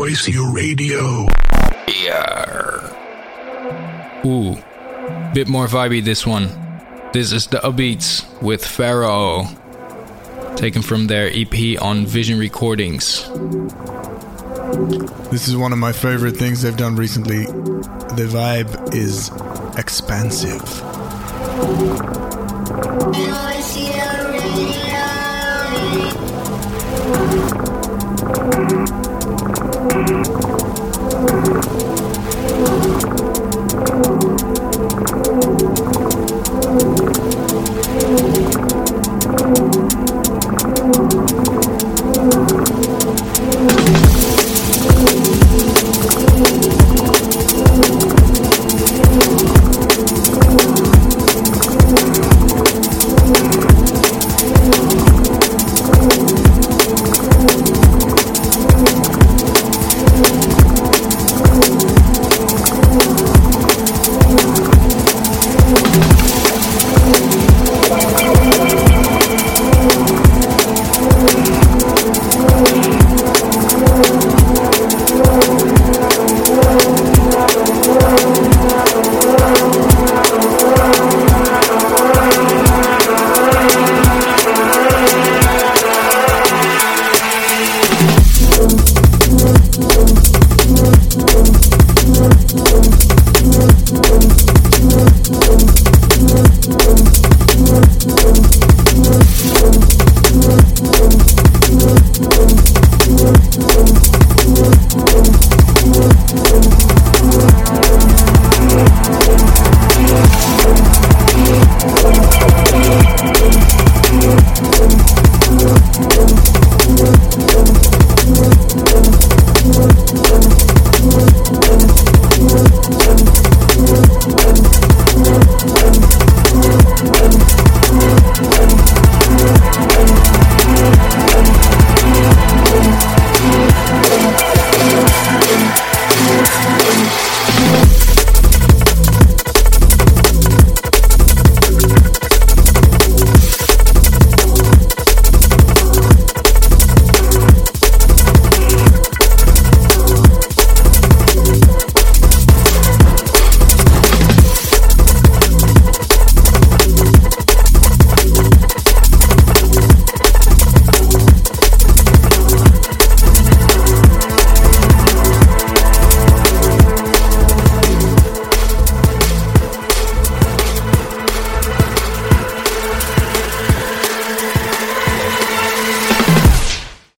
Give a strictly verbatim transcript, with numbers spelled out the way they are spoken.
Noisia Radio. Yeah. Ooh, bit more vibey this one. This is the Upbeats with Pharaoh, taken from their E P on Vision Recordings. This is one of my favorite things they've done recently. The vibe is expansive. Noisia Radio.